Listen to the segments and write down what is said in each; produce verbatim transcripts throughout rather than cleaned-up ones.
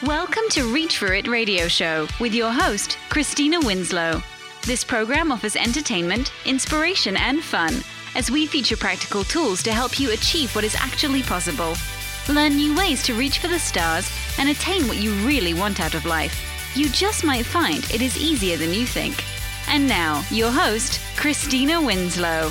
Welcome to Reach For It radio show with your host, Christina Winslow. This program offers entertainment, inspiration, and fun as we feature practical tools to help you achieve what is actually possible. Learn new ways to reach for the stars and attain what you really want out of life. You just might find it is easier than you think. And now, your host, Christina Winslow.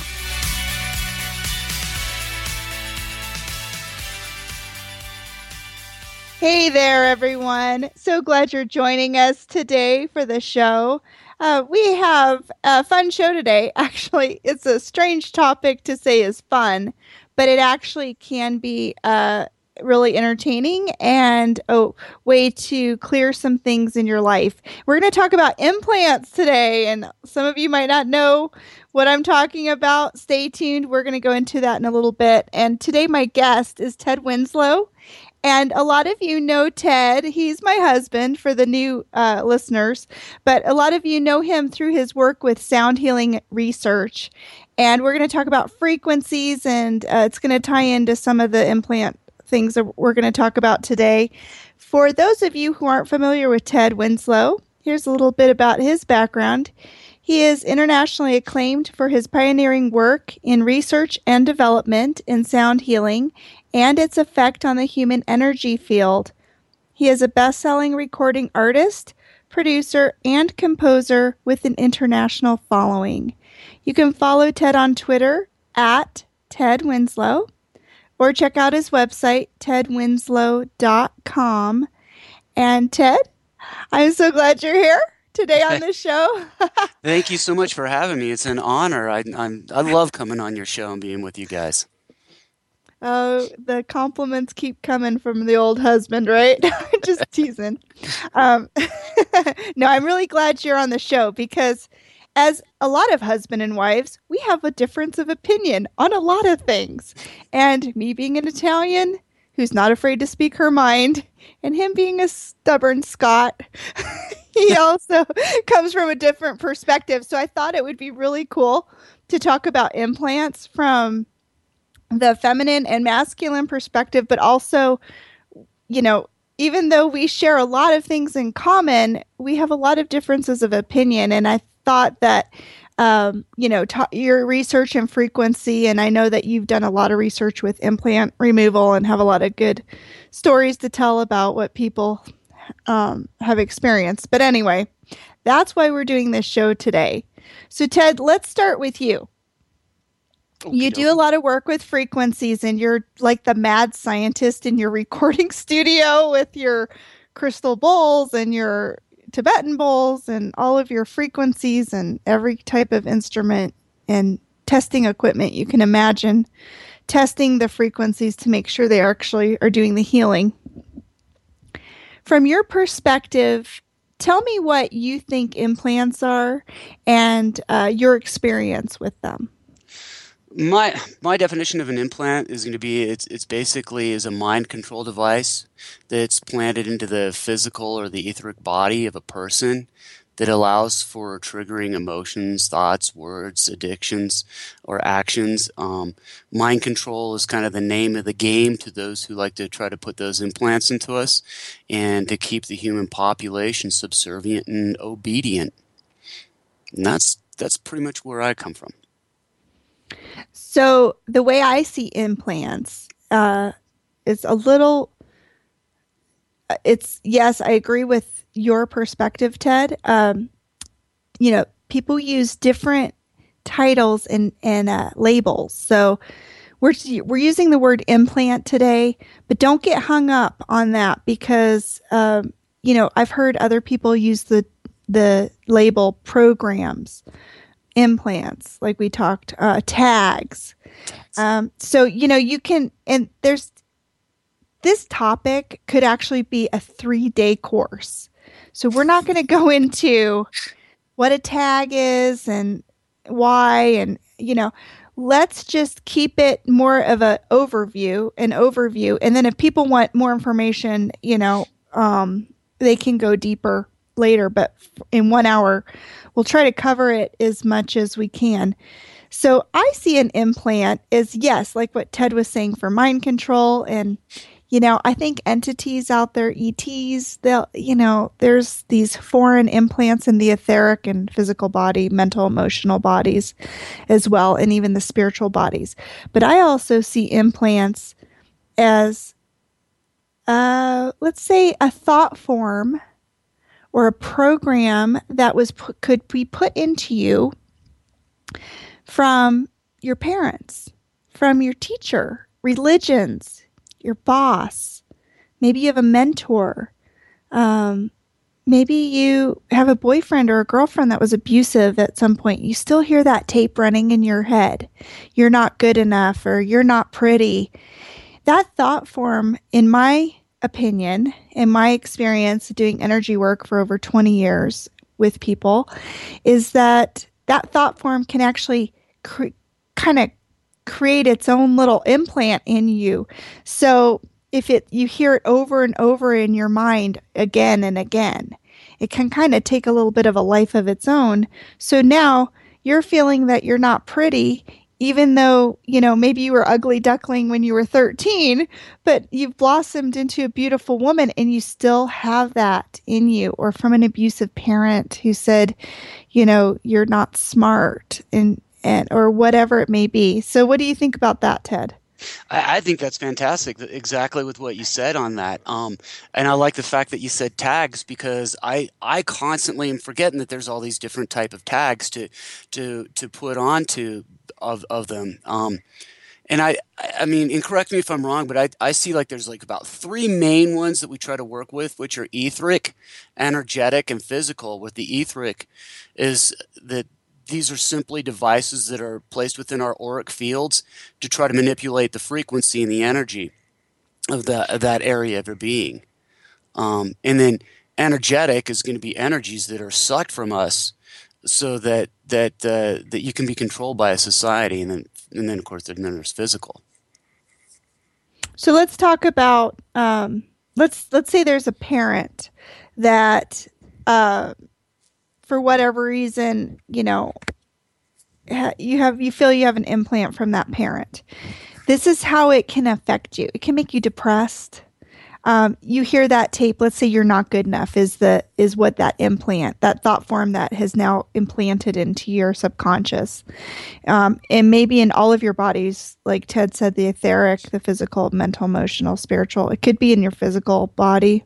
Hey there, everyone. So glad you're joining us today for the show. Uh, we have a fun show today. Actually, it's a strange topic to say is fun, but it actually can be uh, really entertaining and a way to clear some things in your life. We're going to talk about implants today, and some of you might not know what I'm talking about. Stay tuned. We're going to go into that in a little bit. And today my guest is Ted Winslow. And a lot of you know Ted. He's my husband for the new uh, listeners. But a lot of you know him through his work with sound healing research. And we're going to talk about frequencies, and uh, it's going to tie into some of the implant things that we're going to talk about today. For those of you who aren't familiar with Ted Winslow, here's a little bit about his background. He is internationally acclaimed for his pioneering work in research and development in sound healing and its effect on the human energy field. He is a best-selling recording artist, producer, and composer with an international following. You can follow Ted on Twitter at Ted Winslow, or check out his website, ted winslow dot com. And Ted, I'm so glad you're here today on the show. Thank you so much for having me. It's an honor. I I'm, I love coming on your show and being with you guys. Oh, the compliments keep coming from the old husband, right? Just teasing. Um, no, I'm really glad you're on the show because as a lot of husband and wives, we have a difference of opinion on a lot of things. And me being an Italian who's not afraid to speak her mind, and him being a stubborn Scot, he also comes from a different perspective. So I thought it would be really cool to talk about implants from the feminine and masculine perspective, but also, you know, even though we share a lot of things in common, we have a lot of differences of opinion. And I thought that, um, you know, ta- your research and frequency, and I know that you've done a lot of research with implant removal and have a lot of good stories to tell about what people um, have experienced. But anyway, that's why we're doing this show today. So Ted, let's start with you. Okay, you do a lot of work with frequencies, and you're like the mad scientist in your recording studio with your crystal bowls and your Tibetan bowls and all of your frequencies and every type of instrument and testing equipment you can imagine, testing the frequencies to make sure they actually are doing the healing. From your perspective, tell me what you think implants are and uh, your experience with them. My my definition of an implant is going to be it's it's basically is a mind control device that's planted into the physical or the etheric body of a person that allows for triggering emotions, thoughts, words, addictions, or actions. Um, mind control is kind of the name of the game to those who like to try to put those implants into us and to keep the human population subservient and obedient. And that's that's pretty much where I come from. So the way I see implants uh, is a little, it's, yes, I agree with your perspective, Ted. Um, you know, people use different titles and, and uh, labels. So we're, we're using the word implant today, but don't get hung up on that because, um, you know, I've heard other people use the, the label programs, implants, like we talked, uh, tags. Um, so, you know, you can, and there's, this topic could actually be a three-day course. So we're not going to go into what a tag is and why, and, you know, let's just keep it more of an overview, an overview. And then if people want more information, you know, um, they can go deeper later, but in one hour, we'll try to cover it as much as we can. So I see an implant as, yes, like what Ted was saying for mind control. And, You know, I think entities out there, E Ts, they'll, you know, there's these foreign implants in the etheric and physical body, mental, emotional bodies as well, and even the spiritual bodies. But I also see implants as, uh, let's say, a thought form or a program that was put, could be put into you from your parents, from your teacher, religions, your boss. Maybe you have a mentor. Um, maybe you have a boyfriend or a girlfriend that was abusive at some point. You still hear that tape running in your head. You're not good enough, or you're not pretty. That thought form, in my opinion, in my experience doing energy work for over twenty years with people, is that that thought form can actually cre- kind of create its own little implant in you. So if it you hear it over and over in your mind again and again, it can kind of take a little bit of a life of its own. So now you're feeling that you're not pretty, even though, you know, maybe you were ugly duckling when you were thirteen, but you've blossomed into a beautiful woman and you still have that in you. Or from an abusive parent who said, you know, you're not smart, and and or whatever it may be. So what do you think about that, Ted? I, I think that's fantastic. Exactly with what you said on that. Um, and I like the fact that you said tags, because I, I constantly am forgetting that there's all these different type of tags to to to put onto of of them. Um, and I I mean, and correct me if I'm wrong, but I I see like there's like about three main ones that we try to work with, which are etheric, energetic, and physical. With the etheric is that these are simply devices that are placed within our auric fields to try to manipulate the frequency and the energy of, the, of that area of your being. Um, and then energetic is going to be energies that are sucked from us, so that that uh, that you can be controlled by a society. And then, and then of course, then there's physical. So let's talk about um, let's let's say there's a parent that. Uh, for whatever reason, you know, you have you feel you have an implant from that parent. This is how it can affect you. It can make you depressed. Um, you hear that tape. Let's say you're not good enough. Is the is what that implant, that thought form that has now implanted into your subconscious, um, and maybe in all of your bodies, like Ted said, the etheric, the physical, mental, emotional, spiritual. It could be in your physical body.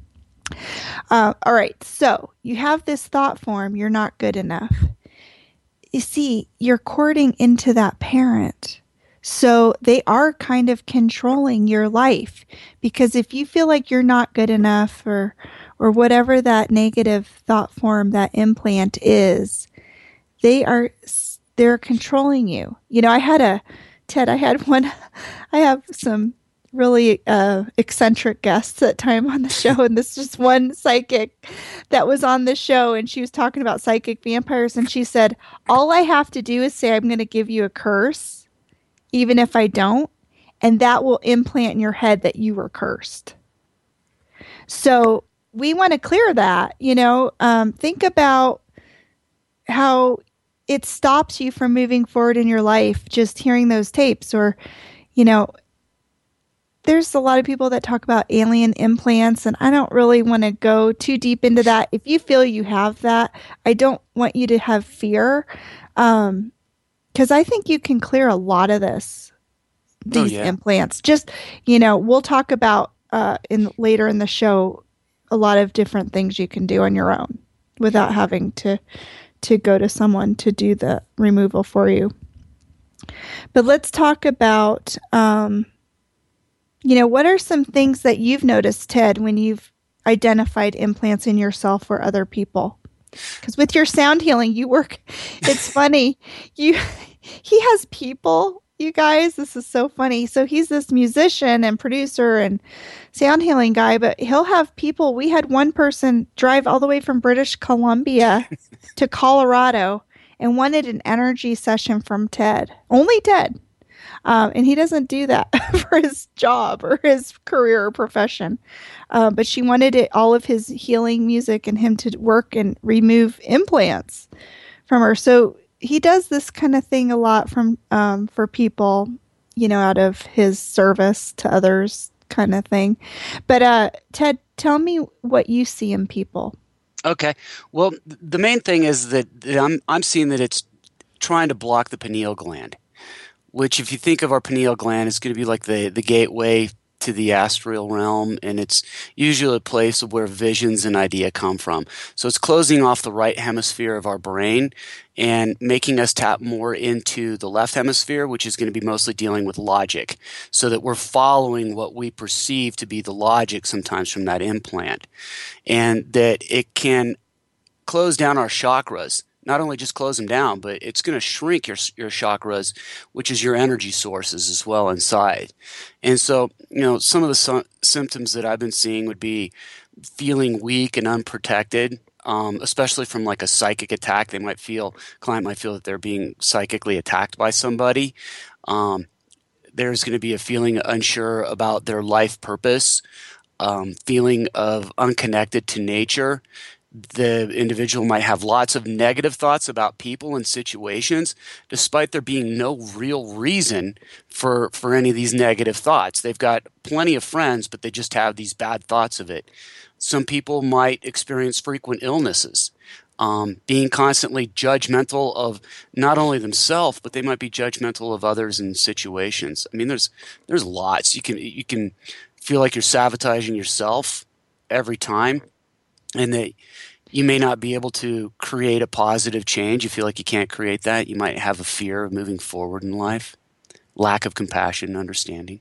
Uh, all right, so you have this thought form, you're not good enough. You see, you're courting into that parent. So they are kind of controlling your life, because if you feel like you're not good enough, or or whatever that negative thought form, that implant is, they are they're controlling you. You know, I had a Ted, I had one I have some really uh, eccentric guests at time on the show, and this is just one psychic that was on the show, and she was talking about psychic vampires, and she said, all I have to do is say I'm going to give you a curse, even if I don't, and that will implant in your head that you were cursed. So we want to clear that. You know, um, think about how it stops you from moving forward in your life, just hearing those tapes. Or, you know, there's a lot of people that talk about alien implants, and I don't really want to go too deep into that. If you feel you have that, I don't want you to have fear, um, because I think you can clear a lot of this, these oh, yeah. implants. Just, you know, we'll talk about uh, in later in the show a lot of different things you can do on your own without having to to go to someone to do the removal for you. But let's talk about. Um, You know, what are some things that you've noticed, Ted, when you've identified implants in yourself or other people? Because with your sound healing, you work, it's funny. You, he has people, you guys, this is so funny. So he's this musician and producer and sound healing guy, but he'll have people. We had one person drive all the way from British Columbia to Colorado and wanted an energy session from Ted. Only Ted. Um, and he doesn't do that for his job or his career or profession. Uh, but she wanted it, all of his healing music and him to work and remove implants from her. So he does this kind of thing a lot from um, for people, you know, out of his service to others, kind of thing. But uh, Ted, tell me what you see in people. Okay. Well, the main thing is that I'm I'm seeing that it's trying to block the pineal gland, which, if you think of our pineal gland, is going to be like the, the gateway to the astral realm, and it's usually a place where visions and idea come from. So it's closing off the right hemisphere of our brain and making us tap more into the left hemisphere, which is going to be mostly dealing with logic, so that we're following what we perceive to be the logic sometimes from that implant, and that it can close down our chakras. Not only just close them down, but it's going to shrink your your chakras, which is your energy sources as well inside. And so, you know, some of the sy- symptoms that I've been seeing would be feeling weak and unprotected, um, especially from like a psychic attack. They might feel, client might feel that they're being psychically attacked by somebody. Um, there's going to be a feeling unsure about their life purpose, um, feeling of unconnected to nature. The individual might have lots of negative thoughts about people and situations, despite there being no real reason for, for any of these negative thoughts. They've got plenty of friends, but they just have these bad thoughts of it. Some people might experience frequent illnesses, um, being constantly judgmental of not only themselves, but they might be judgmental of others and situations. I mean, there's there's lots. You can you can feel like you're sabotaging yourself every time, and that you may not be able to create a positive change. You feel like you can't create that. You might have a fear of moving forward in life, lack of compassion and understanding.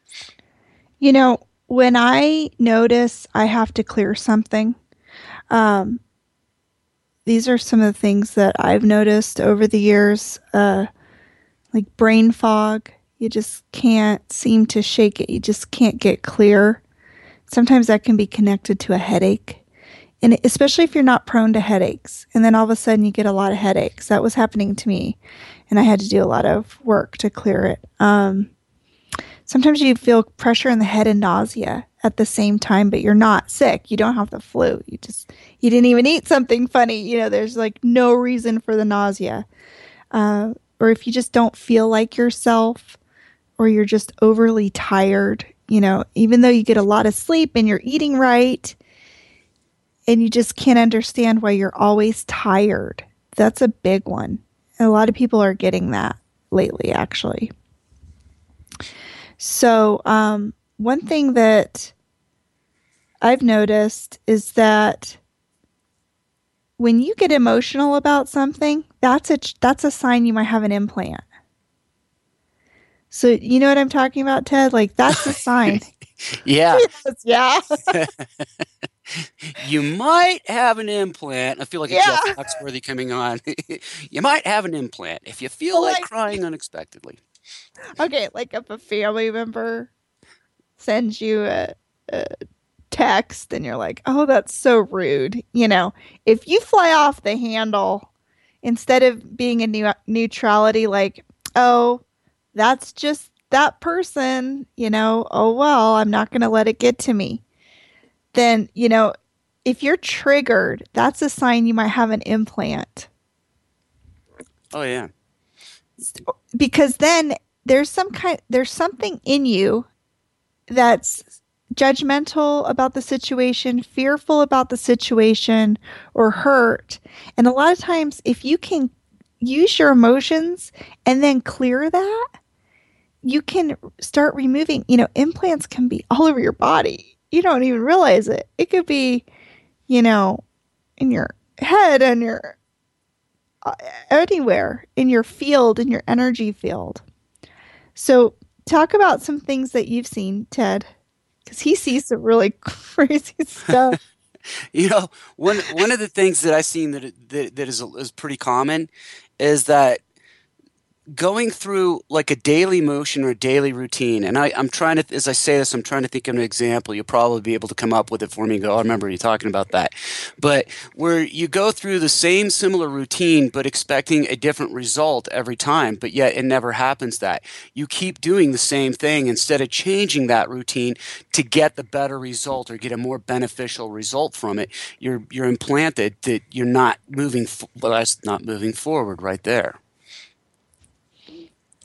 You know, when I notice I have to clear something, um, these are some of the things that I've noticed over the years, uh, like brain fog. You just can't seem to shake it. You just can't get clear. Sometimes that can be connected to a headache. And especially if you're not prone to headaches, and then all of a sudden you get a lot of headaches. That was happening to me, and I had to do a lot of work to clear it. Um, sometimes you feel pressure in the head and nausea at the same time, but you're not sick. You don't have the flu. You just, you didn't even eat something funny. You know, there's like no reason for the nausea. Uh, or if you just don't feel like yourself, or you're just overly tired, you know, even though you get a lot of sleep and you're eating right, and you just can't understand why you're always tired. That's a big one. And a lot of people are getting that lately, actually. So um, one thing that I've noticed is that when you get emotional about something, that's a that's a sign you might have an implant. So you know what I'm talking about, Ted? Like, that's a sign. Yeah. Yes, yeah. You might have an implant. I feel like a Yeah. Jeff Foxworthy coming on. You might have an implant if you feel Well, like like- crying unexpectedly. Okay, like if a family member sends you a, a text and you're like, oh, that's so rude. You know, if you fly off the handle, instead of being a new neutrality, like, oh, that's just that person, you know, oh, well, I'm not going to let it get to me. Then, you know, if you're triggered, that's a sign you might have an implant. Oh, yeah. Because then there's some kind, there's something in you that's judgmental about the situation, fearful about the situation, or hurt. And a lot of times, if you can use your emotions and then clear that, you can start removing, you know, implants can be all over your body. You don't even realize it. It could be, you know, in your head and your uh, anywhere in your field, in your energy field. So talk about some things that you've seen, Ted, because he sees some really crazy stuff. You know, one one of the things that I've seen that that, that is is pretty common is that going through like a daily motion or a daily routine, and I, I'm trying to, as I say this, I'm trying to think of an example. You'll probably be able to come up with it for me and go, oh, I remember you talking about that. But where you go through the same similar routine, but expecting a different result every time, but yet it never happens that. You keep doing the same thing instead of changing that routine to get the better result or get a more beneficial result from it. You're, you're implanted that you're not moving, well, that's not moving forward right there.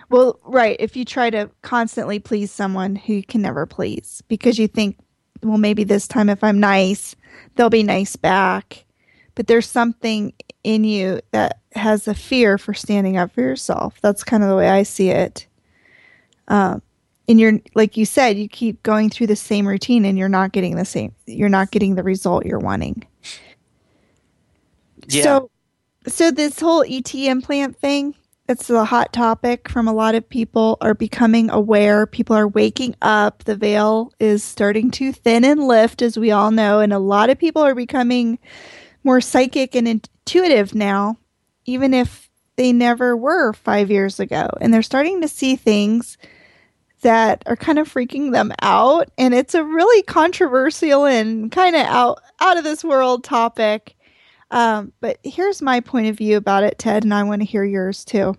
Well, right. If you try to constantly please someone who you can never please because you think, well, maybe this time if I'm nice, they'll be nice back. But there's something in you that has a fear for standing up for yourself. That's kind of the way I see it. Um, and you're, like you said, you keep going through the same routine and you're not getting the same, you're not getting the result you're wanting. Yeah. So, so this whole E T implant thing, it's a hot topic from a lot of people are becoming aware. People are waking up. The veil is starting to thin and lift, as we all know. And a lot of people are becoming more psychic and intuitive now, even if they never were five years ago. And they're starting to see things that are kind of freaking them out. And it's a really controversial and kind of out, out of this world topic. Um, but here's my point of view about it, Ted, and I want to hear yours too.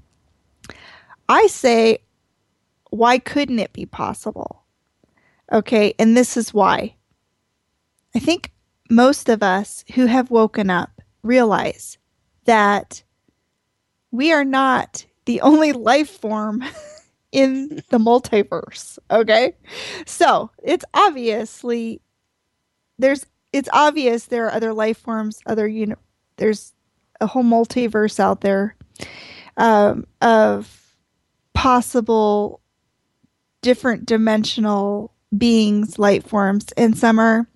I say, why couldn't it be possible? Okay, and this is why. I think most of us who have woken up realize that we are not the only life form in the multiverse, okay? So, it's obviously, there's It's obvious there are other life forms, other, you know, there's a whole multiverse out there um, of possible different dimensional beings, light forms, and some are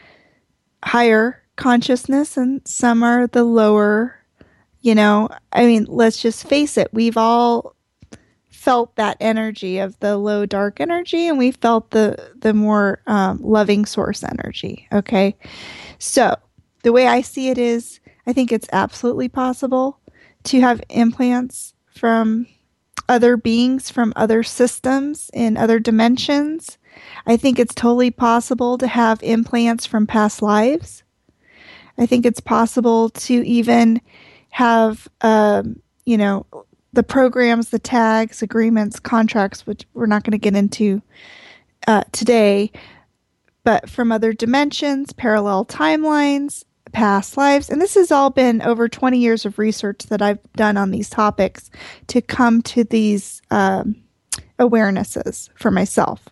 higher consciousness and some are the lower, you know, I mean, let's just face it. We've all felt that energy of the low dark energy and we felt the the more um, loving source energy. Okay, so the way I see it is I think it's absolutely possible to have implants from other beings, from other systems in other dimensions. I think it's totally possible to have implants from past lives. I think it's possible to even have um, you know, the programs, the tags, agreements, contracts, which we're not going to get into uh, today, but from other dimensions, parallel timelines, past lives. And this has all been over twenty years of research that I've done on these topics to come to these um, awarenesses for myself.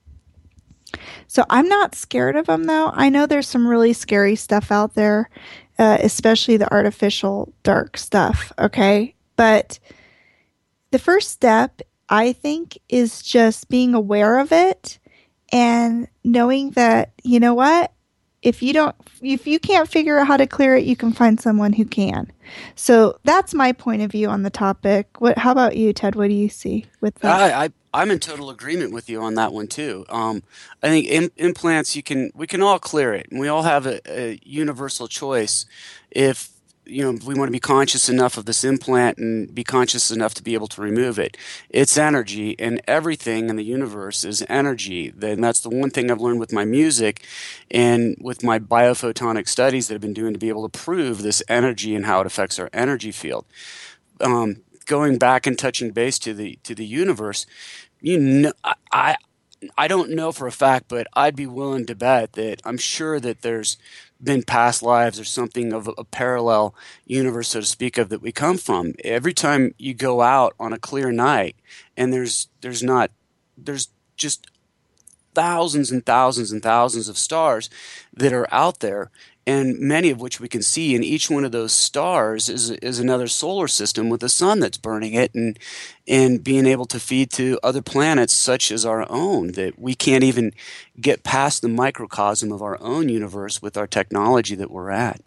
So I'm not scared of them, though. I know there's some really scary stuff out there, uh, especially the artificial dark stuff, okay? But the first step, I think, is just being aware of it and knowing that, you know what, if you don't, if you can't figure out how to clear it, you can find someone who can. So that's my point of view on the topic. What? How about you, Ted? What do you see with that? I, I I'm in total agreement with you on that one too. Um, I think im- implants, you can we can all clear it, and we all have a, a universal choice. If you know, we want to be conscious enough of this implant and be conscious enough to be able to remove it. It's energy, and everything in the universe is energy. And that's the one thing I've learned with my music and with my biophotonic studies that I've been doing to be able to prove this energy and how it affects our energy field. Um, going back and touching base to the to the universe, you know, I I don't know for a fact, but I'd be willing to bet that I'm sure that there's been past lives or something of a, a parallel universe, so to speak, of that we come from. Every time you go out on a clear night and there's there's not there's just thousands and thousands and thousands of stars that are out there, and many of which we can see, and each one of those stars is is another solar system with a sun that's burning it and and being able to feed to other planets such as our own, that we can't even get past the microcosm of our own universe with our technology that we're at.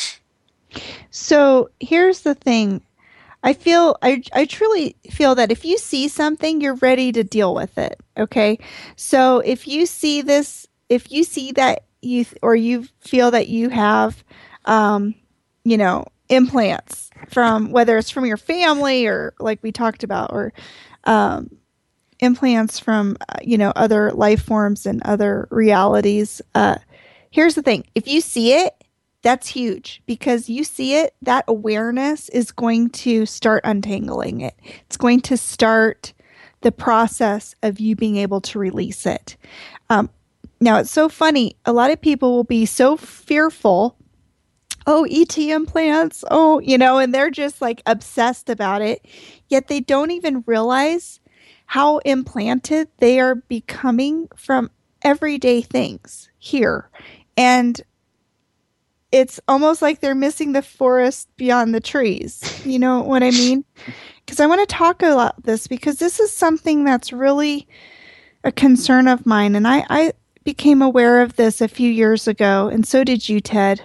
So here's the thing. I feel I I truly feel that if you see something, you're ready to deal with it. Okay. So if you see this, if you see that you or you feel that you have, um, you know, implants from whether it's from your family or like we talked about, or um, implants from uh, you know, other life forms and other realities. Uh, here's the thing: if you see it, that's huge, because you see it, that awareness is going to start untangling it. It's going to start the process of you being able to release it. Um, now, it's so funny. A lot of people will be so fearful oh, E T implants. Oh, you know, and they're just like obsessed about it. Yet they don't even realize how implanted they are becoming from everyday things here. And it's almost like they're missing the forest beyond the trees. You know what I mean? Because I want to talk about this because this is something that's really a concern of mine. And I, I became aware of this a few years ago, and so did you, Ted.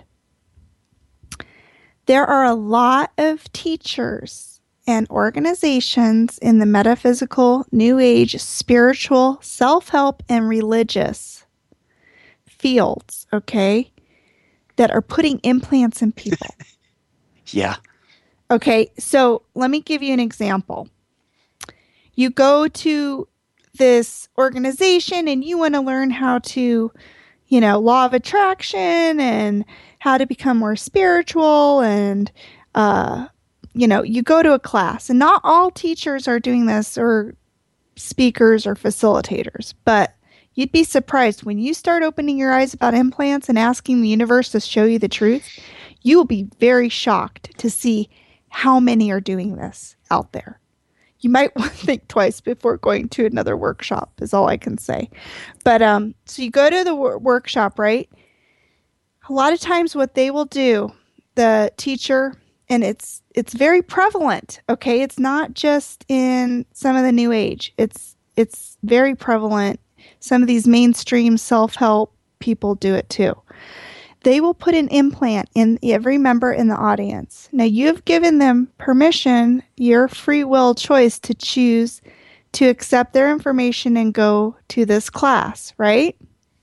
There are a lot of teachers and organizations in the metaphysical, new age, spiritual, self-help, and religious fields, okay, that are putting implants in people. Yeah. Okay, so let me give you an example. You go to this organization and you want to learn how to, you know, law of attraction and how to become more spiritual, and, uh, you know, you go to a class, and not all teachers are doing this, or speakers or facilitators, but you'd be surprised when you start opening your eyes about implants and asking the universe to show you the truth. You will be very shocked to see how many are doing this out there. You might want to think twice before going to another workshop, is all I can say. But um, so you go to the wor- workshop, right? A lot of times what they will do, the teacher, and it's it's very prevalent, okay? It's not just in some of the new age. It's it's very prevalent. Some of these mainstream self-help people do it too. They will put an implant in every member in the audience. Now, you've given them permission, your free will choice, to choose to accept their information and go to this class, right?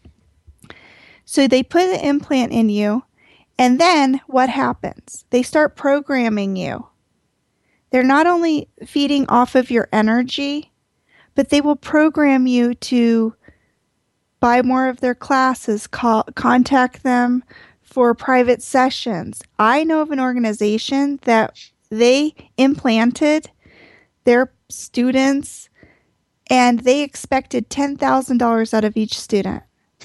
So they put an implant in you, and then what happens? They start programming you. They're not only feeding off of your energy, but they will program you to buy more of their classes, call, contact them for private sessions. I know of an organization that they implanted their students, and they expected ten thousand dollars out of each student.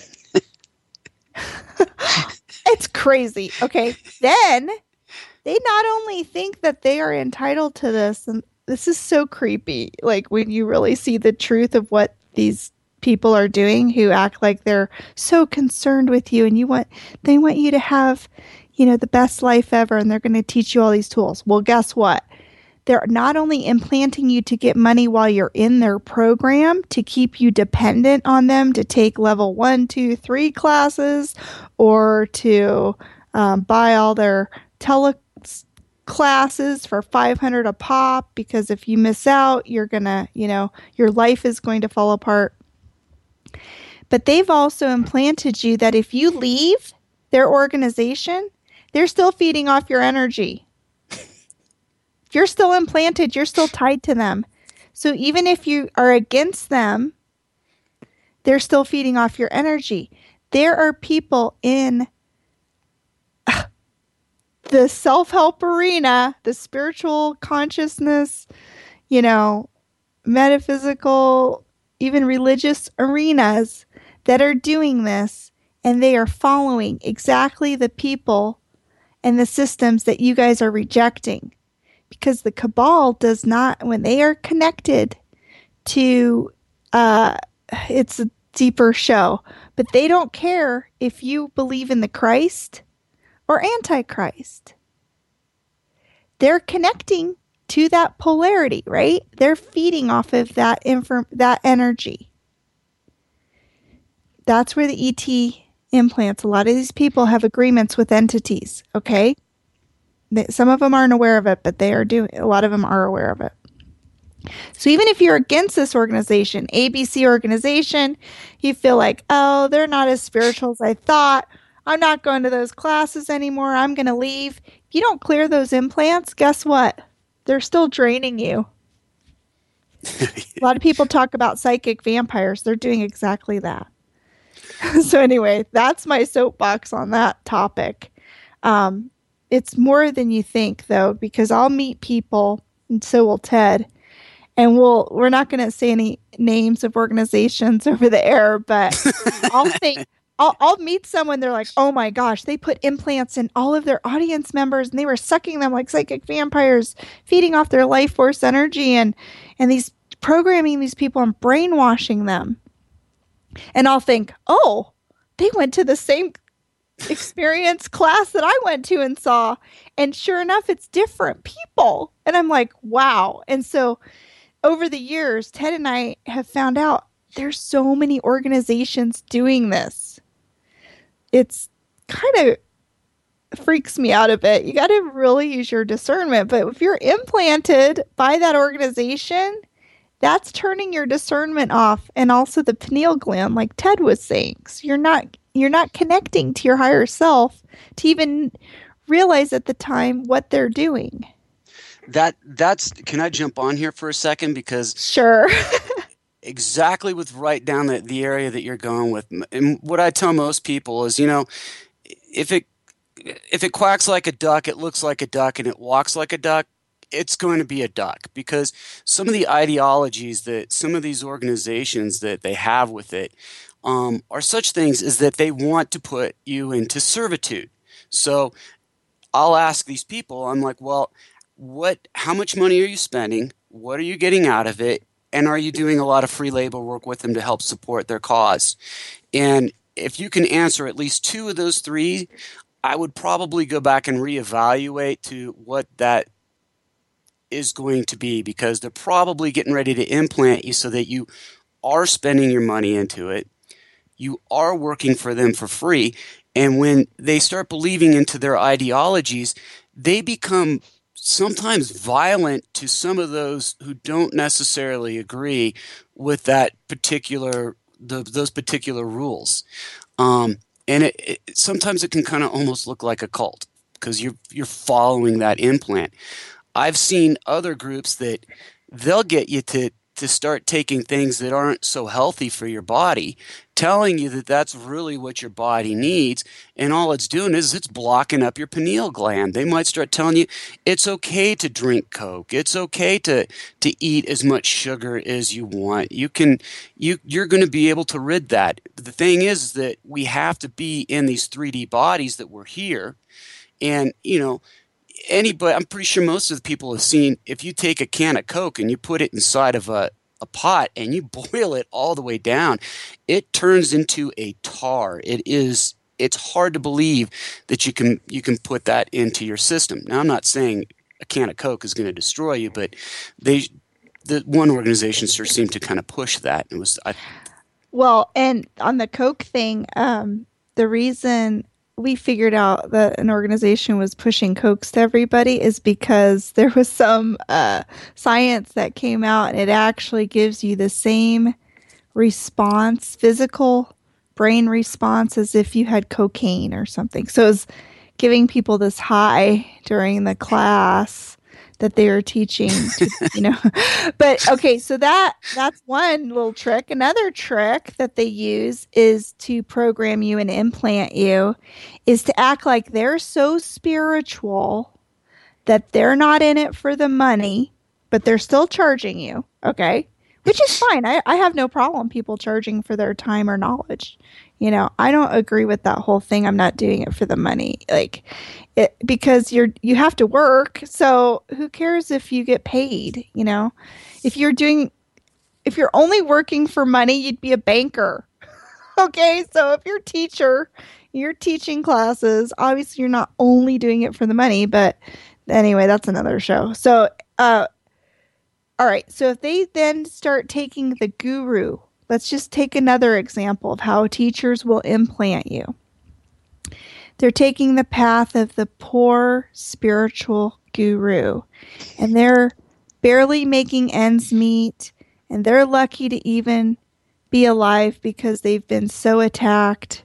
It's crazy. Okay. Then they not only think that they are entitled to this, and this is so creepy, like when you really see the truth of what these people are doing, who act like they're so concerned with you, and you want they want you to have, you know, the best life ever, and they're going to teach you all these tools. Well, guess what? They're not only implanting you to get money while you're in their program, to keep you dependent on them to take level one, two, three classes, or to um, buy all their tele classes for five hundred dollars a pop, because if you miss out, you're gonna, you know, your life is going to fall apart. But they've also implanted you that if you leave their organization, they're still feeding off your energy. If you're still implanted, you're still tied to them. So even if you are against them, they're still feeding off your energy. There are people in uh, the self-help arena, the spiritual consciousness, you know, metaphysical, even religious arenas that are doing this, and they are following exactly the people and the systems that you guys are rejecting. Because the cabal does not, when they are connected to, uh, it's a deeper show, but they don't care if you believe in the Christ or Antichrist. They're connecting to that polarity, right? They're feeding off of that inform- that energy. That's where the E T implants, a lot of these people have agreements with entities, okay? They, some of them aren't aware of it, but they are doing, a lot of them are aware of it. So even if you're against this organization, A B C organization, you feel like, oh, they're not as spiritual as I thought. I'm not going to those classes anymore. I'm going to leave. If you don't clear those implants, guess what? They're still draining you. A lot of people talk about psychic vampires. They're doing exactly that. So anyway, that's my soapbox on that topic. Um, it's more than you think, though, because I'll meet people, and so will Ted, and we'll we're not going to say any names of organizations over the air, but I'll think I'll, I'll meet someone, they're like, oh my gosh, they put implants in all of their audience members and they were sucking them like psychic vampires, feeding off their life force energy and, and these programming these people and brainwashing them. And I'll think, oh, they went to the same experience class that I went to and saw. And sure enough, it's different people. And I'm like, wow. And so over the years, Ted and I have found out there's so many organizations doing this. It's kind of freaks me out a bit. You got to really use your discernment. But if you're implanted by that organization, that's turning your discernment off, and also the pineal gland, like Ted was saying. So you're not you're not connecting to your higher self to even realize at the time what they're doing. That that's can I jump on here for a second? Because sure. Exactly with right down the, the area that you're going with. And what I tell most people is, you know, if it if it quacks like a duck, it looks like a duck, and it walks like a duck, it's going to be a duck. Because some of the ideologies that some of these organizations that they have with it um, are such things as that they want to put you into servitude. So I'll ask these people, I'm like, well, what? How much money are you spending? What are you getting out of it? And are you doing a lot of free labor work with them to help support their cause? And if you can answer at least two of those three, I would probably go back and reevaluate to what that is going to be, because they're probably getting ready to implant you so that you are spending your money into it. You are working for them for free. And when they start believing into their ideologies, they become sometimes violent to some of those who don't necessarily agree with that particular the, those particular rules, um, and it, it, sometimes it can kind of almost look like a cult because you're you're following that implant. I've seen other groups that they'll get you to to start taking things that aren't so healthy for your body, telling you that that's really what your body needs, and all it's doing is it's blocking up your pineal gland. They might start telling you it's okay to drink Coke, it's okay to to eat as much sugar as you want. You can you you're going to be able to rid that. The thing is that we have to be in these three D bodies that we're here, and you know. Anybody, I'm pretty sure most of the people have seen, if you take a can of Coke and you put it inside of a, a pot and you boil it all the way down, it turns into a tar. It is, it's hard to believe that you can you can put that into your system. Now, I'm not saying a can of Coke is going to destroy you, but they, the one organization sure seemed to kind of push that. It was, I, well, and on the Coke thing, um, the reason we figured out that an organization was pushing Cokes to everybody is because there was some uh, science that came out, and it actually gives you the same response, physical brain response, as if you had cocaine or something. So it was giving people this high during the class that they were teaching, to, you know. But okay, so that that's one little trick. Another trick that they use is to program you and implant you, is to act like they're so spiritual that they're not in it for the money, but they're still charging you. Okay, which is fine. I, I have no problem people charging for their time or knowledge. You know, I don't agree with that whole thing. I'm not doing it for the money, like it, because you're you have to work. So who cares if you get paid? You know, if you're doing, if you're only working for money, you'd be a banker. Okay, so if you're a teacher, you're teaching classes. Obviously, you're not only doing it for the money. But anyway, that's another show. So, uh, all right. So if they then start taking the guru. Let's just take another example of how teachers will implant you. They're taking the path of the poor spiritual guru, and they're barely making ends meet, and they're lucky to even be alive because they've been so attacked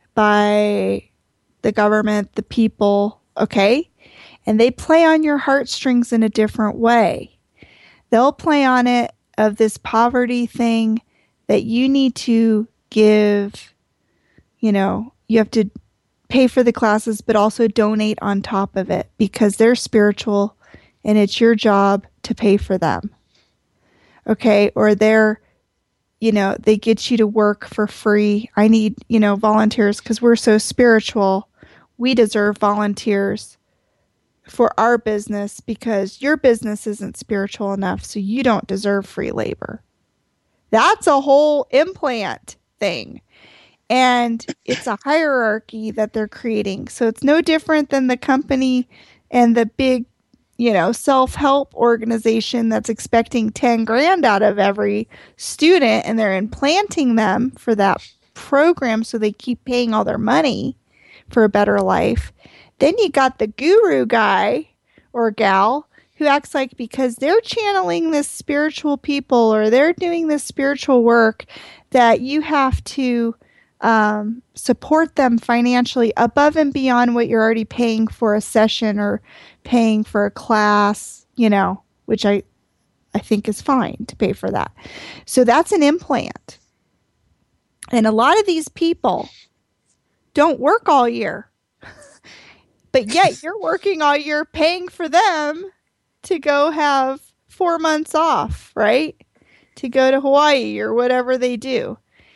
by the government, the people, okay? And they play on your heartstrings in a different way. They'll play on it of this poverty thing, that you need to give, you know, you have to pay for the classes, but also donate on top of it because they're spiritual and it's your job to pay for them. Okay. Or they're, you know, they get you to work for free. I need, you know, volunteers because we're so spiritual. We deserve volunteers for our business because your business isn't spiritual enough, so you don't deserve free labor. That's a whole implant thing. And it's a hierarchy that they're creating. So it's no different than the company and the big, you know, self-help organization that's expecting ten grand out of every student, and they're implanting them for that program so they keep paying all their money for a better life. Then you got the guru guy or gal who acts like because they're channeling this spiritual people or they're doing this spiritual work that you have to um, support them financially above and beyond what you're already paying for a session or paying for a class, you know, which I, I think is fine to pay for that. So that's an implant. And a lot of these people don't work all year, but yet you're working all year paying for them to go have four months off, right? To go to Hawaii or whatever they do.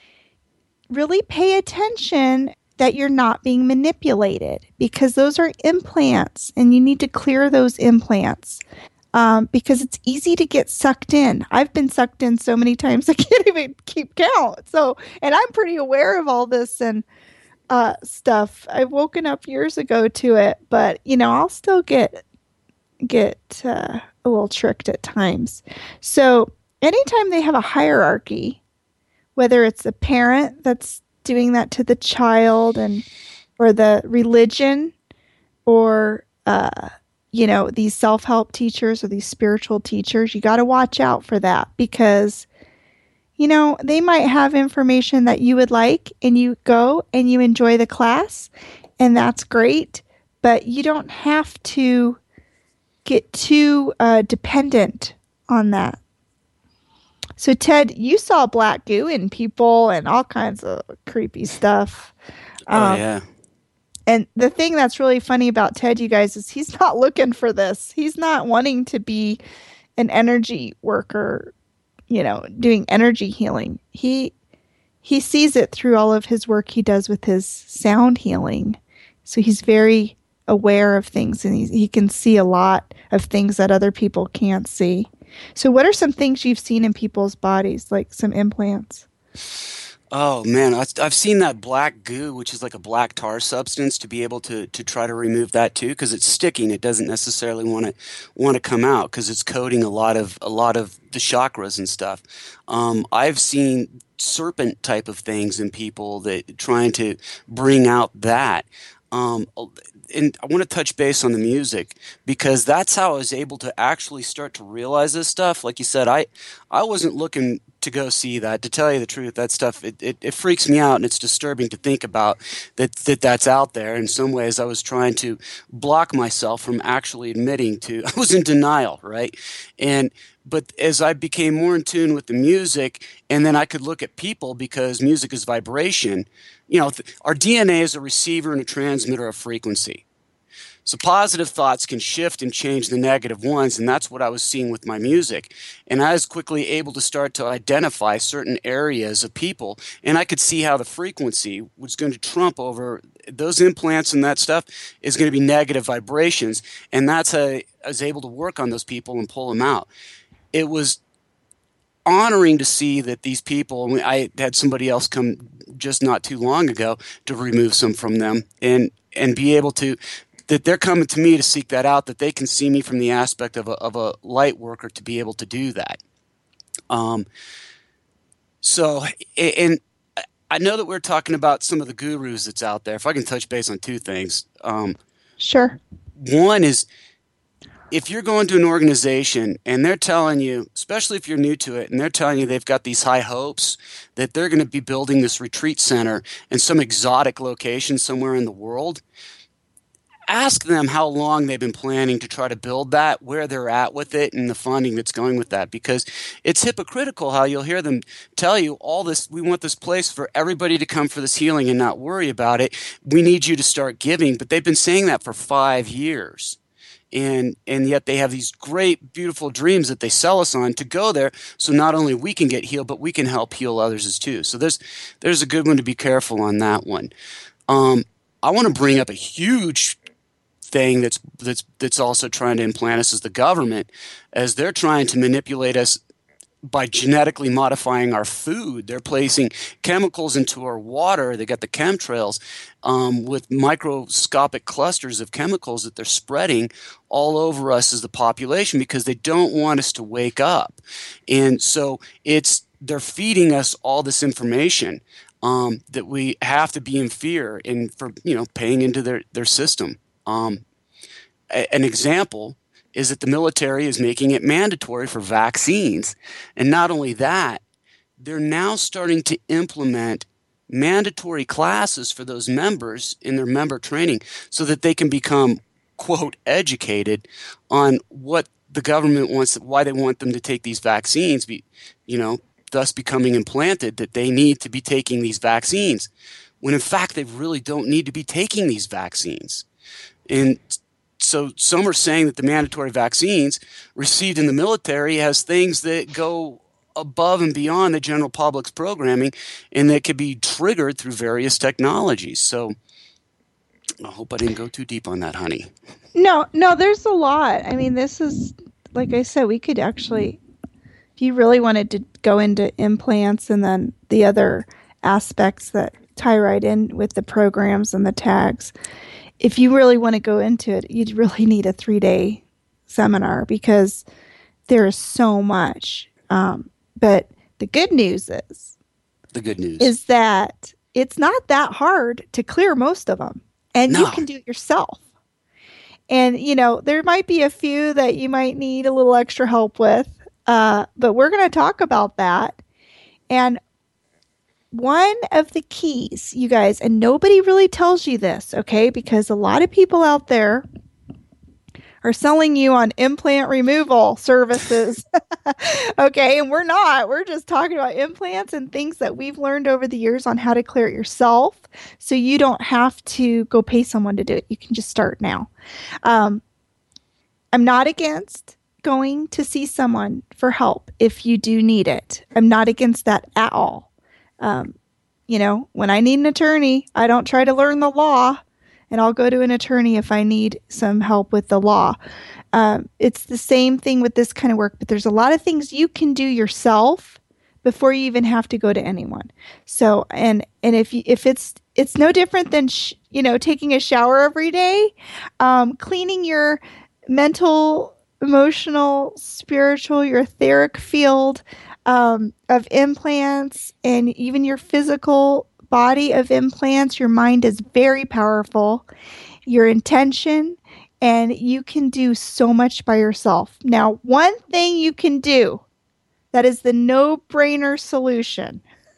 Really pay attention that you're not being manipulated because those are implants and you need to clear those implants um, because it's easy to get sucked in. I've been sucked in so many times I can't even keep count. So, and I'm pretty aware of all this and uh, stuff. I've woken up years ago to it, but you know, I'll still get get uh, a little tricked at times. So anytime they have a hierarchy, whether it's a parent that's doing that to the child and or the religion or, uh, you know, these self-help teachers or these spiritual teachers, you got to watch out for that because, you know, they might have information that you would like and you go and you enjoy the class and that's great, but you don't have to get too uh, dependent on that. So, Ted, you saw black goo in people and all kinds of creepy stuff. Um, oh, yeah. And the thing that's really funny about Ted, you guys, is he's not looking for this. He's not wanting to be an energy worker, you know, doing energy healing. He he sees it through all of his work he does with his sound healing. So he's very aware of things and he, he can see a lot of things that other people can't see. So what are some things you've seen in people's bodies, like some implants? Oh, man, I- I've seen that black goo, which is like a black tar substance, to be able to, to try to remove that too, because it's sticking. It doesn't necessarily want to want to come out because it's coating a lot of a lot of the chakras and stuff. Um, I've seen serpent type of things in people that trying to bring out that. Um, and I want to touch base on the music because that's how I was able to actually start to realize this stuff. Like you said, I, I wasn't looking to go see that. To tell you the truth, that stuff, it, it, it freaks me out and it's disturbing to think about that, that that's out there. In some ways, I was trying to block myself from actually admitting to, I was in denial, right? And But as I became more in tune with the music, and then I could look at people because music is vibration, you know, th- our D N A is a receiver and a transmitter of frequency. So positive thoughts can shift and change the negative ones, and that's what I was seeing with my music. And I was quickly able to start to identify certain areas of people, and I could see how the frequency was going to trump over those implants and that stuff is going to be negative vibrations, and that's how I was able to work on those people and pull them out. It was honoring to see that these people, I had somebody else come just not too long ago to remove some from them and, and be able to, that they're coming to me to seek that out, that they can see me from the aspect of a, of a light worker to be able to do that. Um, so, and I know that we're talking about some of the gurus that's out there. If I can touch base on two things. Um, sure. One is, if you're going to an organization and they're telling you, especially if you're new to it, and they're telling you they've got these high hopes that they're going to be building this retreat center in some exotic location somewhere in the world, ask them how long they've been planning to try to build that, where they're at with it, and the funding that's going with that. Because it's hypocritical how you'll hear them tell you all this, we want this place for everybody to come for this healing and not worry about it. We need you to start giving. But they've been saying that for five years. and and yet they have these great, beautiful dreams that they sell us on to go there. So not only we can get healed, but we can help heal others as too. So there's there's a good one to be careful on that one. Um, I want to bring up a huge thing that's that's that's also trying to implant us as the government, as they're trying to manipulate us by genetically modifying our food. They're placing chemicals into our water. They got the chemtrails um, with microscopic clusters of chemicals that they're spreading all over us as the population because they don't want us to wake up. And so it's they're feeding us all this information um, that we have to be in fear and for you know paying into their their system. Um, a, an example is that the military is making it mandatory for vaccines. And not only that, they're now starting to implement mandatory classes for those members in their member training so that they can become, quote, educated on what the government wants, why they want them to take these vaccines, be, you know, thus becoming implanted that they need to be taking these vaccines, when in fact they really don't need to be taking these vaccines. And so some are saying that the mandatory vaccines received in the military has things that go above and beyond the general public's programming and that could be triggered through various technologies. So I hope I didn't go too deep on that, honey. No, no, there's a lot. I mean, this is, like I said, we could actually, if you really wanted to go into implants and then the other aspects that tie right in with the programs and the tags, if you really want to go into it, you'd really need a three-day seminar because there is so much. Um, but the good news is, the good news is that it's not that hard to clear most of them, and no. you can do it yourself. And you know, there might be a few that you might need a little extra help with, uh, but we're going to talk about that. And one of the keys, you guys, and nobody really tells you this, okay? Because a lot of people out there are selling you on implant removal services, okay? And we're not. We're just talking about implants and things that we've learned over the years on how to clear it yourself so you don't have to go pay someone to do it. You can just start now. Um, I'm not against going to see someone for help if you do need it. I'm not against that at all. Um, you know, when I need an attorney, I don't try to learn the law, and I'll go to an attorney if I need some help with the law. Um, it's the same thing with this kind of work, but there's a lot of things you can do yourself before you even have to go to anyone. So, and and if you, if it's it's no different than sh- you know taking a shower every day, um, cleaning your mental, emotional, spiritual, your etheric field. Um, of implants and even your physical body of implants. Your mind is very powerful, your intention, and you can do so much by yourself. Now, one thing you can do that is the no-brainer solution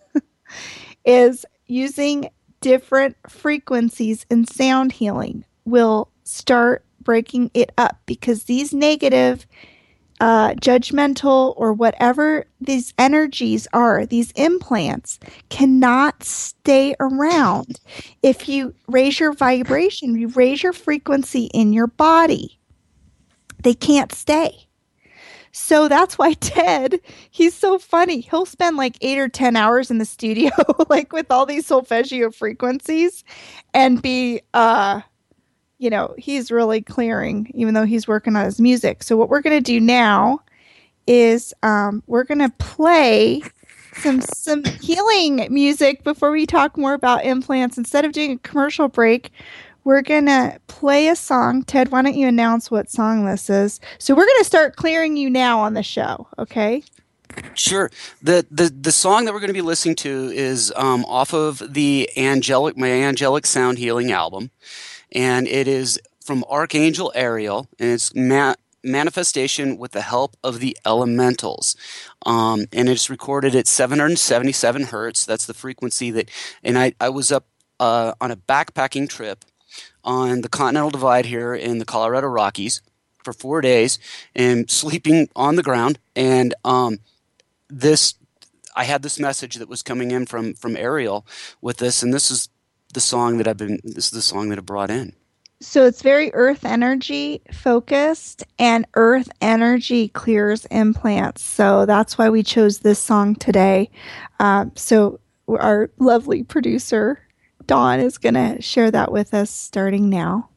is using different frequencies in sound healing will start breaking it up, because these negative Uh, judgmental or whatever these energies are, these implants cannot stay around. If you raise your vibration, you raise your frequency in your body, they can't stay. So that's why Ted, he's so funny. He'll spend like eight or ten hours in the studio, like with all these solfeggio frequencies, and be, uh, you know, he's really clearing, even though he's working on his music. So what we're going to do now is um, we're going to play some some healing music before we talk more about implants. Instead of doing a commercial break, we're going to play a song. Ted, why don't you announce what song this is? So we're going to start clearing you now on the show, okay? Sure. The, the the song that we're going to be listening to is um, off of the Angelic, my Angelic Sound Healing album. And it is from Archangel Ariel, and it's ma- Manifestation with the Help of the Elementals. Um, and it's recorded at seven hundred seventy-seven hertz. That's the frequency that, and I, I was up uh, on a backpacking trip on the Continental Divide here in the Colorado Rockies for four days and sleeping on the ground. And um, this, I had this message that was coming in from, from Ariel with this, and this is the song that I've been, this is the song that I brought in. So it's very earth energy focused, and earth energy clears implants. So that's why we chose this song today. Um, so our lovely producer, Dawn, is going to share that with us starting now.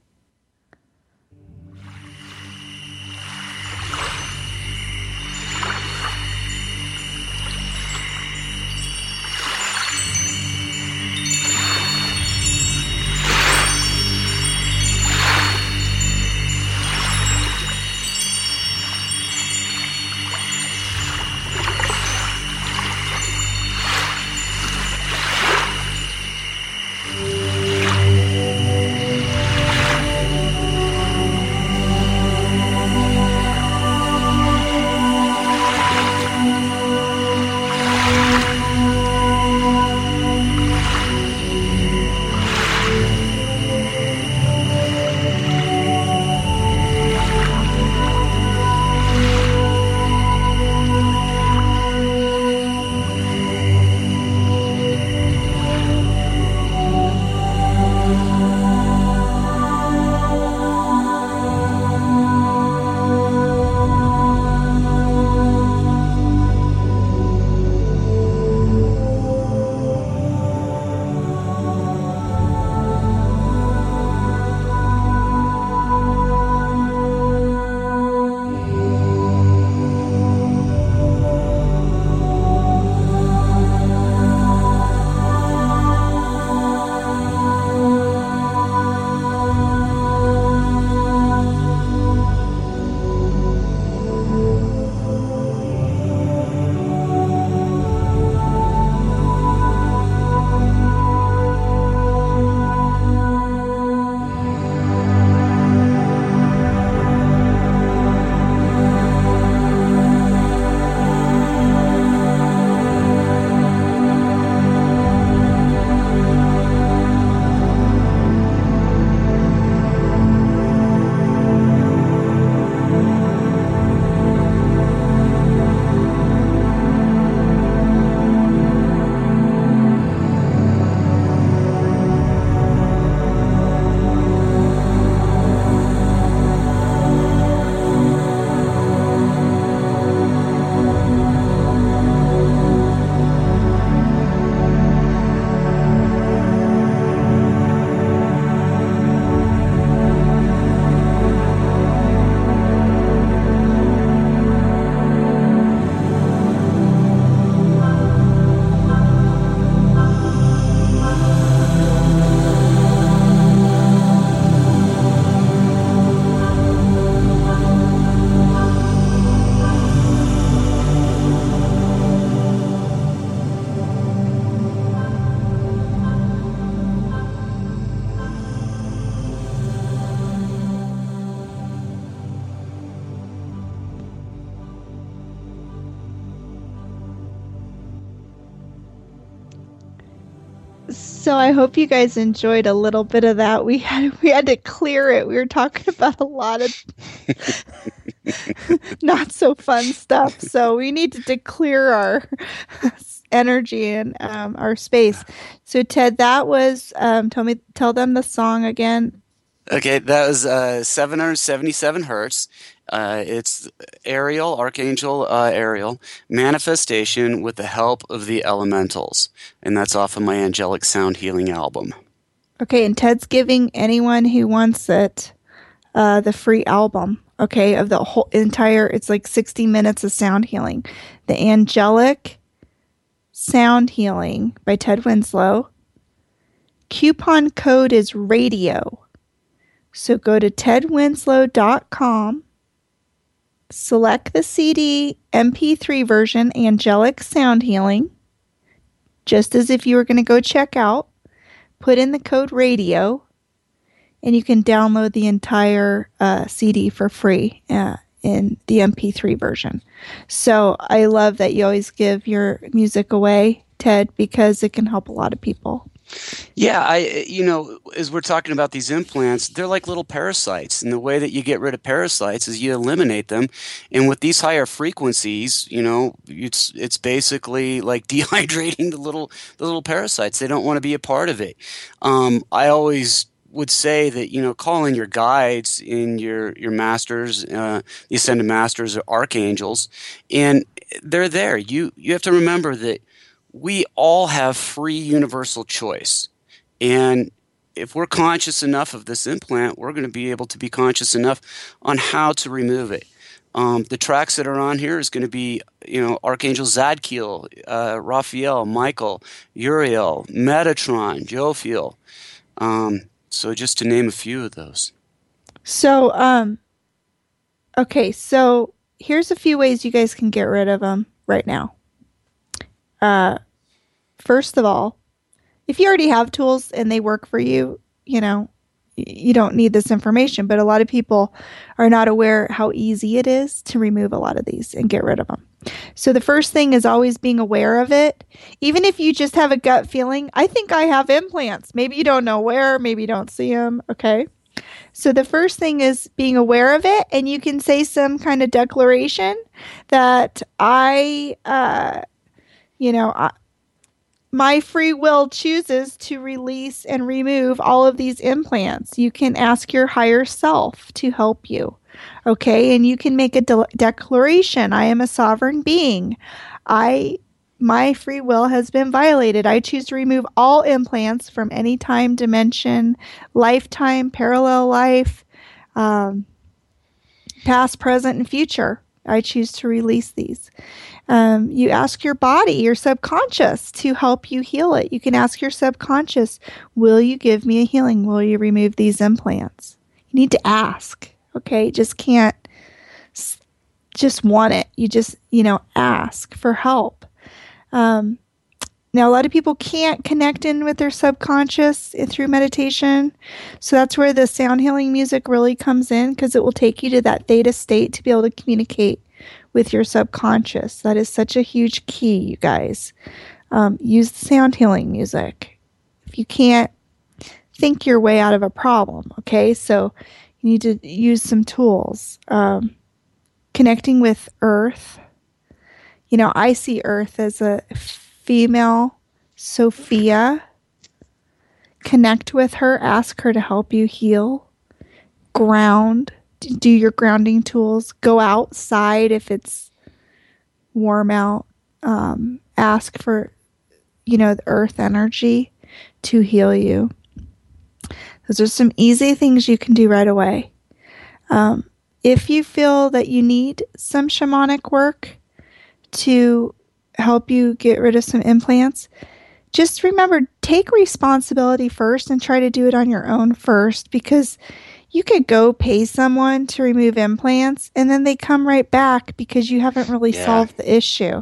So I hope you guys enjoyed a little bit of that. We had we had to clear it. We were talking about a lot of not so fun stuff. So we needed to clear our energy and um, our space. So Ted, that was um, tell me tell them the song again. Okay, that was uh, seven hundred seventy-seven hertz. Uh, it's Ariel, Archangel uh, Ariel, Manifestation with the Help of the Elementals. And that's off of my Angelic Sound Healing album. Okay, and Ted's giving anyone who wants it uh, the free album, okay, of the whole entire, it's like sixty minutes of sound healing. The Angelic Sound Healing by Ted Winslow. Coupon code is radio. So go to ted winslow dot com, select the C D M P three version, Angelic Sound Healing, just as if you were going to go check out, put in the code radio, and you can download the entire uh, C D for free uh, in the M P three version. So I love that you always give your music away, Ted, because it can help a lot of people. Yeah, I you know, as we're talking about these implants, they're like little parasites. And the way that you get rid of parasites is you eliminate them. And with these higher frequencies, you know, it's it's basically like dehydrating the little the little parasites. They don't want to be a part of it. Um, I always would say that, you know, call in your guides, in your your masters, uh, the ascended masters or archangels, and they're there. You you have to remember that we all have free universal choice, and if we're conscious enough of this implant, we're going to be able to be conscious enough on how to remove it. Um, the tracks that are on here is going to be, you know, Archangel Zadkiel, uh, Raphael, Michael, Uriel, Metatron, Jophiel. Um, so just to name a few of those. So, um, okay, so here's a few ways you guys can get rid of them right now. Uh, first of all, if you already have tools and they work for you, you know, you don't need this information, but a lot of people are not aware how easy it is to remove a lot of these and get rid of them. So the first thing is always being aware of it. Even if you just have a gut feeling, I think I have implants. Maybe you don't know where, maybe you don't see them. Okay. So the first thing is being aware of it, and you can say some kind of declaration that I, uh, you know, I, my free will chooses to release and remove all of these implants. You can ask your higher self to help you. Okay. And you can make a de- declaration. I am a sovereign being. I, my free will has been violated. I choose to remove all implants from any time, dimension, lifetime, parallel life, um, past, present, and future. I choose to release these. Um, you ask your body, your subconscious, to help you heal it. You can ask your subconscious, will you give me a healing? Will you remove these implants? You need to ask, okay? You just can't just want it. You just, you know, ask for help. Um, now, a lot of people can't connect in with their subconscious through meditation. So that's where the sound healing music really comes in, because it will take you to that theta state to be able to communicate with your subconscious. That is such a huge key, you guys. Um, use the sound healing music. If you can't think your way out of a problem, okay? So you need to use some tools. Um, connecting with Earth. You know, I see Earth as a female Sophia. Connect with her. Ask her to help you heal. Ground. Do your grounding tools. Go outside if it's warm out. Um, ask for, you know, the earth energy to heal you. Those are some easy things you can do right away. Um, if you feel that you need some shamanic work to help you get rid of some implants, just remember, take responsibility first and try to do it on your own first, because you could go pay someone to remove implants and then they come right back because you haven't really yeah. solved the issue.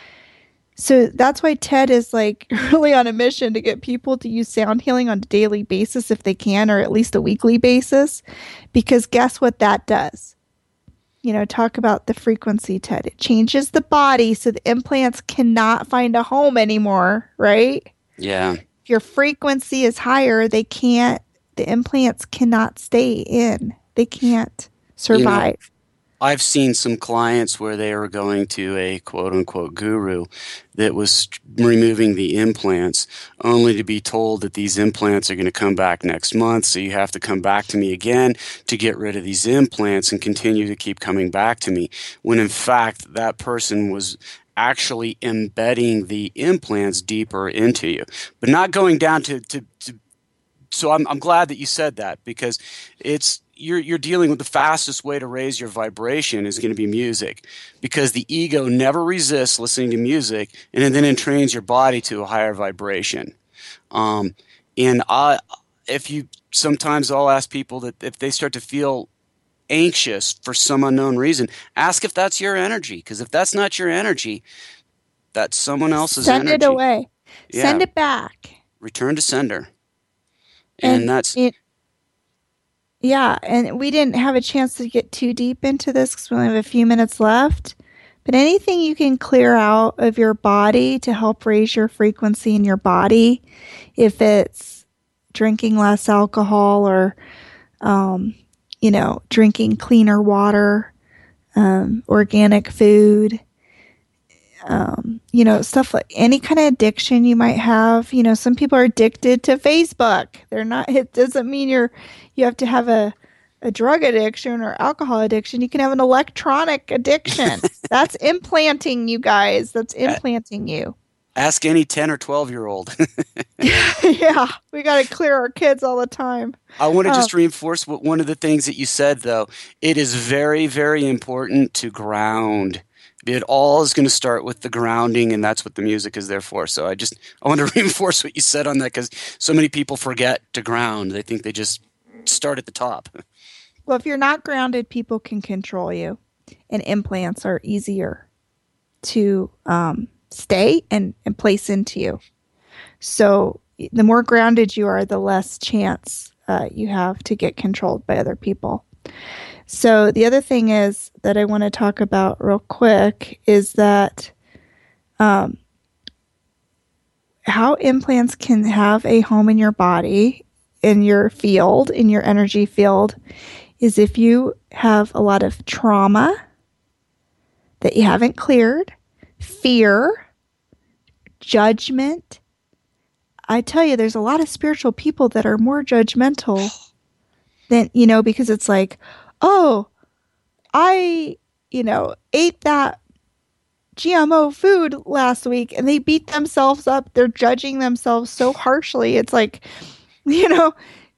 So that's why Ted is like really on a mission to get people to use sound healing on a daily basis if they can, or at least a weekly basis, because guess what that does? You know, talk about the frequency, Ted. It changes the body so the implants cannot find a home anymore, right? Yeah. If your frequency is higher, they can't The implants cannot stay in. They can't survive. You know, I've seen some clients where they are going to a quote-unquote guru that was removing the implants, only to be told that these implants are going to come back next month, so you have to come back to me again to get rid of these implants and continue to keep coming back to me, when in fact that person was actually embedding the implants deeper into you, but not going down to, to, to So I'm I'm glad that you said that, because it's you're you're dealing with the fastest way to raise your vibration is going to be music, because the ego never resists listening to music, and then entrains your body to a higher vibration. Um, and I, if you sometimes I'll ask people that if they start to feel anxious for some unknown reason, ask if that's your energy, because if that's not your energy, that's someone else's Send energy. Send it away. Yeah. Send it back. Return to sender. And, and that's it. Yeah, and we didn't have a chance to get too deep into this because we only have a few minutes left. But anything you can clear out of your body to help raise your frequency in your body, if it's drinking less alcohol or, um, you know, drinking cleaner water, um, organic food, um, you know, stuff like any kind of addiction you might have. You know, some people are addicted to Facebook. They're not, it doesn't mean you're, you have to have a, a drug addiction or alcohol addiction. You can have an electronic addiction. That's implanting, you guys. That's implanting you. Ask any ten or twelve year old. Yeah, we got to clear our kids all the time. I want to Um, just reinforce what one of the things that you said, though. It is very, very important to ground. It all is going to start with the grounding, and that's what the music is there for. So I just I want to reinforce what you said on that, because so many people forget to ground. They think they just start at the top. Well, if you're not grounded, people can control you, and implants are easier to um, stay and, and place into you. So the more grounded you are, the less chance uh, you have to get controlled by other people. So the other thing is that I want to talk about real quick is that um, how implants can have a home in your body, in your field, in your energy field, is if you have a lot of trauma that you haven't cleared, fear, judgment. I tell you, there's a lot of spiritual people that are more judgmental than, you know, because it's like, oh, I, you know, ate that G M O food last week and they beat themselves up. They're judging themselves so harshly. It's like, you know,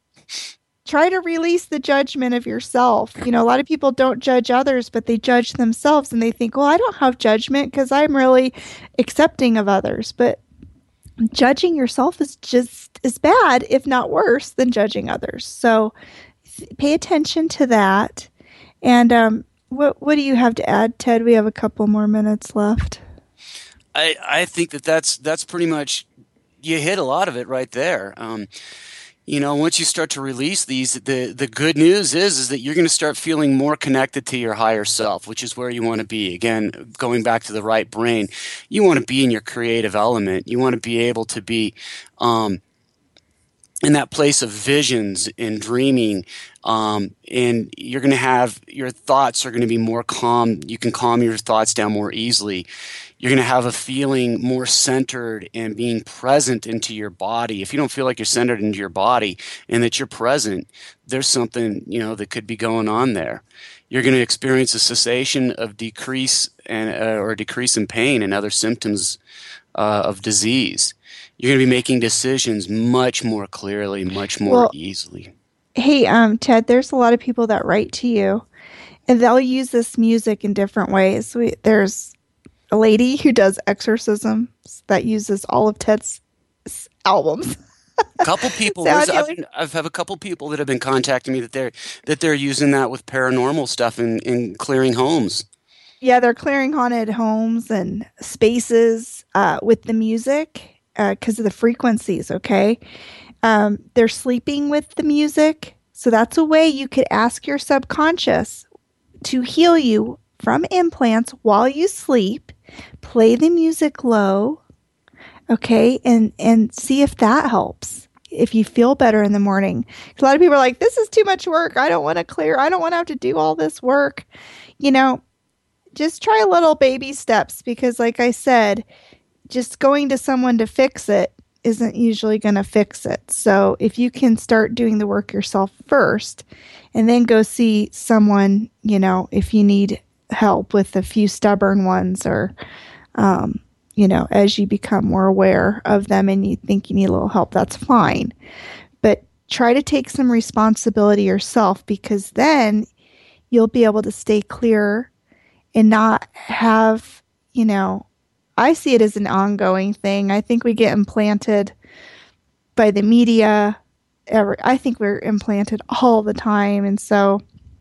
try to release the judgment of yourself. You know, a lot of people don't judge others, but they judge themselves and they think, well, I don't have judgment because I'm really accepting of others. But judging yourself is just as bad, if not worse, than judging others. So pay attention to that. And um, what what do you have to add, Ted? We have a couple more minutes left. I, I think that that's, that's pretty much, you hit a lot of it right there. Um, you know, once you start to release these, the, the good news is, is that you're going to start feeling more connected to your higher self, which is where you want to be. Again, going back to the right brain, you want to be in your creative element. You want to be able to be um, in that place of visions and dreaming. Um, and you're going to have, your thoughts are going to be more calm. You can calm your thoughts down more easily. You're going to have a feeling more centered and being present into your body. If you don't feel like you're centered into your body and that you're present, there's something, you know, that could be going on there. You're going to experience a cessation of decrease and uh, or a decrease in pain and other symptoms uh, of disease. You're going to be making decisions much more clearly, much more Well, easily. Hey, um, Ted, there's a lot of people that write to you and they'll use this music in different ways. We, there's a lady who does exorcisms that uses all of Ted's s- albums. A couple people, Sound there's- I've, healing. been, I've have a couple people that have been contacting me that they're that they're using that with paranormal stuff and, and clearing homes. Yeah, they're clearing haunted homes and spaces uh, with the music because of the frequencies, okay? Um, they're sleeping with the music. So that's a way you could ask your subconscious to heal you from implants while you sleep. Play the music low, okay, and, and see if that helps. If you feel better in the morning. A lot of people are like, this is too much work. I don't want to clear. I don't want to have to do all this work. You know, just try little baby steps because, like I said, just going to someone to fix it isn't usually going to fix it. So if you can start doing the work yourself first and then go see someone, you know, if you need help with a few stubborn ones or, um, you know, as you become more aware of them and you think you need a little help, that's fine. But try to take some responsibility yourself because then you'll be able to stay clear and not have, you know, I see it as an ongoing thing. I think we get implanted by the media. Every, I think we're implanted all the time. And so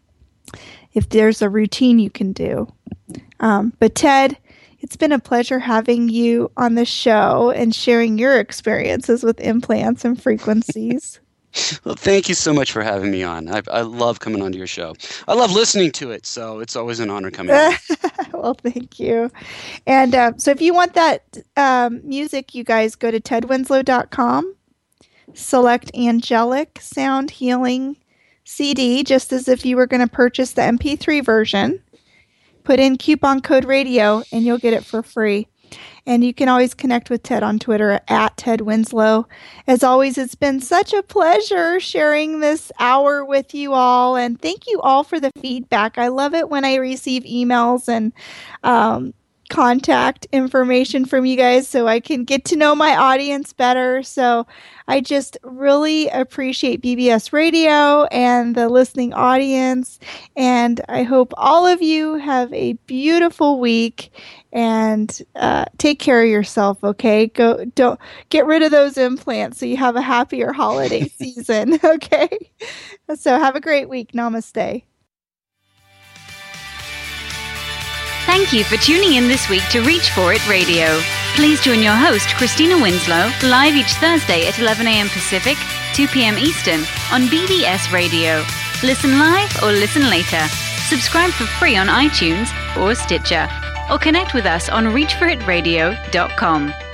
if there's a routine you can do. Um, but Ted, it's been a pleasure having you on the show and sharing your experiences with implants and frequencies. Well, thank you so much for having me on. I, I love coming onto your show. I love listening to it, so it's always an honor coming on. Well, thank you. And um, so if you want that um, music, you guys go to ted winslow dot com, select Angelic Sound Healing C D, just as if you were going to purchase the M P three version. Put in coupon code radio, and you'll get it for free. And you can always connect with Ted on Twitter at Ted Winslow. As always, it's been such a pleasure sharing this hour with you all. And thank you all for the feedback. I love it when I receive emails and um, contact information from you guys so I can get to know my audience better. So I just really appreciate B B S Radio and the listening audience. And I hope all of you have a beautiful week and uh, take care of yourself. Okay, go don't get rid of those implants so you have a happier holiday season. Okay, so have a great week. Namaste. Thank you for tuning in this week to Reach For It Radio. Please join your host, Christina Winslow, live each Thursday at eleven a.m. Pacific, two p.m. Eastern on B B S Radio. Listen live or listen later. Subscribe for free on iTunes or Stitcher, or connect with us on reach for it radio dot com.